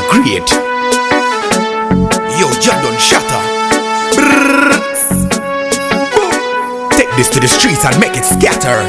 great. Yo, Jah done shatter. Brrr. Take this to the streets and make it scatter.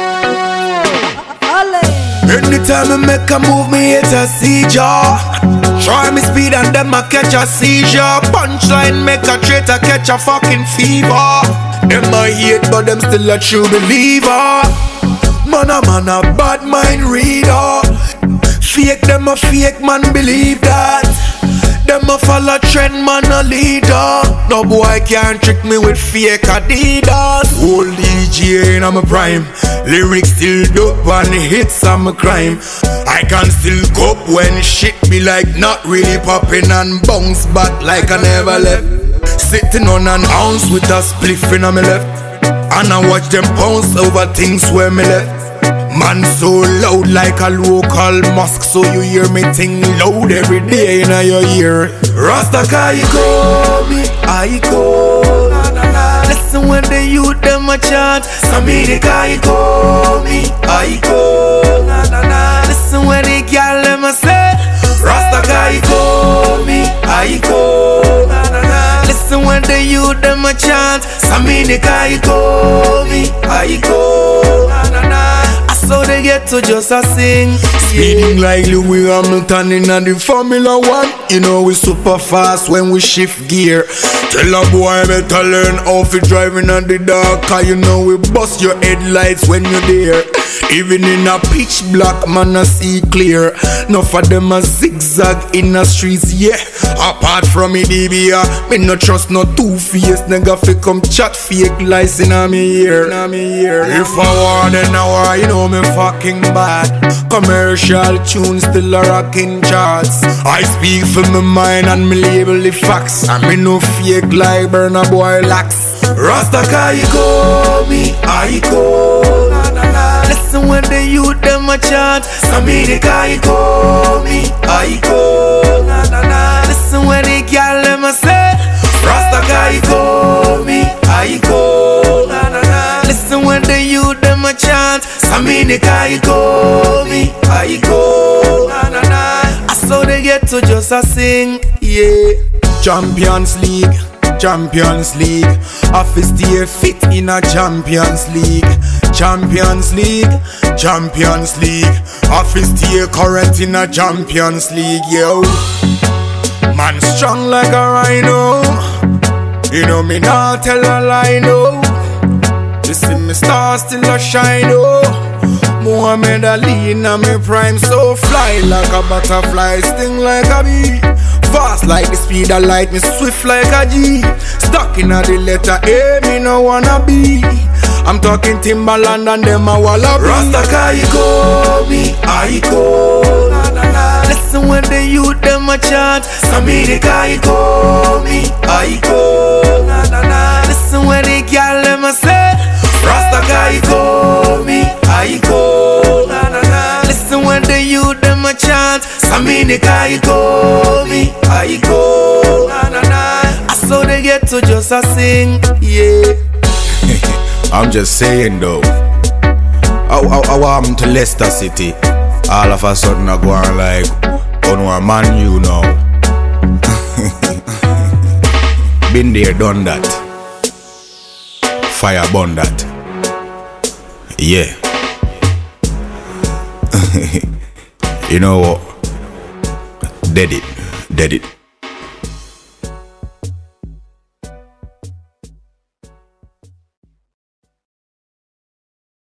Anytime I make a move, me hit a seizure. Try me speed and them I catch a seizure. Punchline make a traitor catch a fucking fever. Them I hate but them still a true believer. Man a bad mind reader. Fake them a fake man, believe that. Them a follow trend man a leader. No boy can't trick me with fake Adidas. Old DJ in my prime. Lyrics still dope and hits I'm a crime. I can still cope when shit be like not really popping and bounce back like I never left. Sitting on an ounce with a spliff in my left. And I watch them bounce over things where me left. Man so loud like a local mosque, so you hear me ting loud every day in your ear. Rasta I call me, I call. Listen when the youth them a chant, Samini I call me, I call. Listen when the girl them a say, Rasta I call me, I call. Listen when the youth them a chant, Samini I call me, I call. So they get to just a sing. Speeding like Lewis Hamilton in the Formula 1. You know we super fast when we shift gear. Tell a boy better learn how to drive in the dark, cause you know we bust your headlights when you're there. Even in a pitch black man I see clear. Enough of them a zigzag in the streets, yeah. Apart from me DBA, me no trust no two-faced nigga fi come chat fake lies in a me ear. If I war then I war, you know me fucking bad. Commercial tunes still a rocking charts. I speak for my mind and me label the facts. And me no fake like Burna Boy lax. Rasta I call me, I call. Listen when the youth them a chant, Samini I call me, I call. Listen when the girl them a say, Rasta I call me, I call. Listen when the youth them a chant, Samini I call me, I call. I saw they get to just a sing, yeah. Champions League, Champions League. Office stay fit in a Champions League. Champions League, Champions League. Office stay current in a Champions League, yo. Man strong like a rhino. You know me not tell a lie, no. You see me star still a shine, oh. Muhammad Ali in a me prime, so fly like a butterfly, sting like a bee. Fast like the speed of light, me swift like a G. Stuck in a the letter A, me no wanna be. I'm talking Timberland and them a wallaby. Rasta I call me, I call. Listen when the youth them a chant, Samini I call me, I call. Listen when the girl them a say, Rasta I call me, I call. Listen when the youth them a chant, Samini I call me, I call. I saw they get to just a sing, yeah. I'm just saying though, I want to Leicester City. All of a sudden I go on like, oh no, man, you know. Been there, done that. Fire burn that. Yeah. You know what? Dead it.